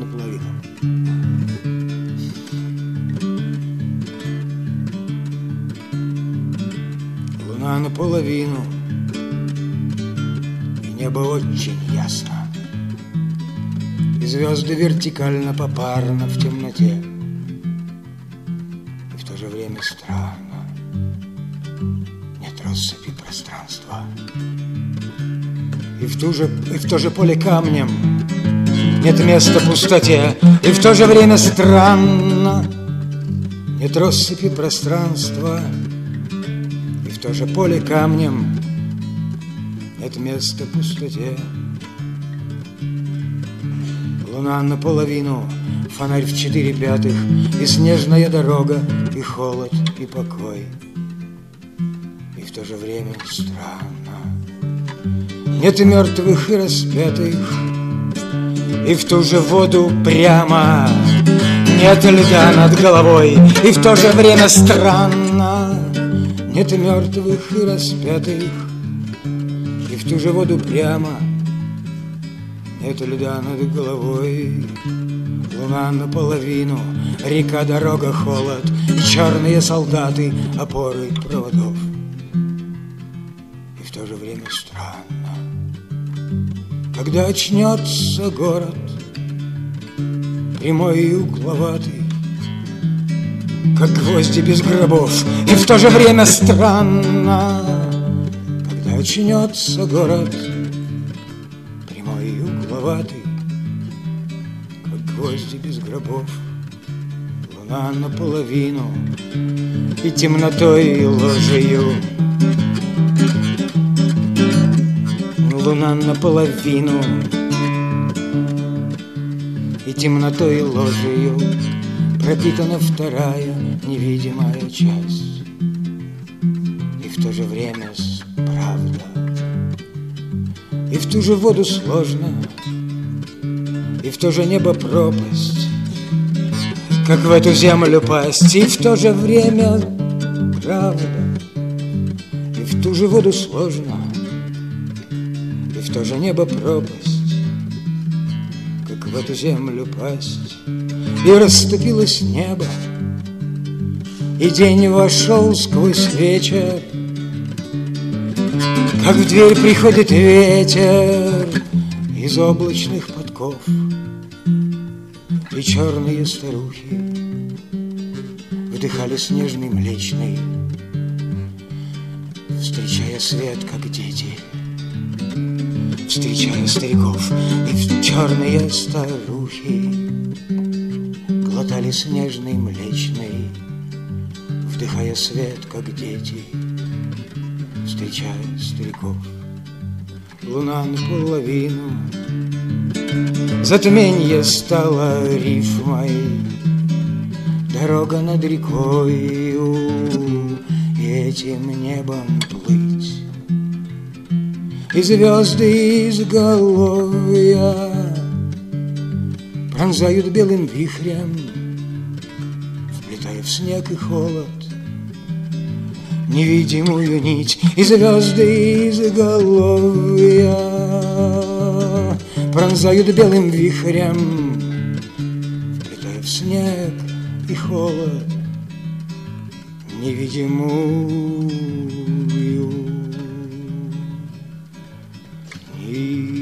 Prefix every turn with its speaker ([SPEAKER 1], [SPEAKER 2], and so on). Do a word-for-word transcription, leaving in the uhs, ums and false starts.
[SPEAKER 1] наполовину. Луна наполовину, и небо очень ясно, и звезды вертикально попарно в темноте. И в то же время странно, нет россыпи пространства. И в, ту же, и в то же поле камнем нет места пустоте. И в то же время странно, нет россыпи пространства. И в то же поле камнем нет места пустоте. Луна наполовину, фонарь в четыре пятых, и снежная дорога, и холод, и покой. И в то же время странно, нет и мертвых, и распятых. И в ту же воду прямо нет льда над головой. И в то же время странно, нет и мертвых, и распятых. И в ту же воду прямо нет льда над головой. Луна наполовину, река, дорога, холод, и черные солдаты, опоры проводов. И в то же время странно, когда очнется город, прямой и угловатый, как гвозди без гробов. И в то же время странно, когда очнется город, прямой и угловатый, как гвозди без гробов. Луна наполовину, и темнотой, и ложью. Луна наполовину, и темнотой, и ложью пропитана вторая невидимая часть. И в то же время правда, и в ту же воду сложно, и в то же небо пропасть, как в эту землю пасть. И в то же время правда, и в ту же воду сложно, и в то же небо пропасть, как в эту землю пасть. И расступилось небо, и день вошел сквозь вечер, как в дверь приходит ветер из облачных подков. И черные старухи вдыхали снежный млечный, встречая свет, как дети, встречая стариков. И черные старухи глотали снежный млечный, вдыхая свет, как дети, встречая стариков. Луна наполовину, затмение стало рифмой, дорога над рекою, и этим небом плыть. И звезды изголовья пронзают белым вихрем, вплетая в снег и холод невидимую нить. И звезды изголовья пронзают белым вихрем, вплетая в снег и холод невидимую нить.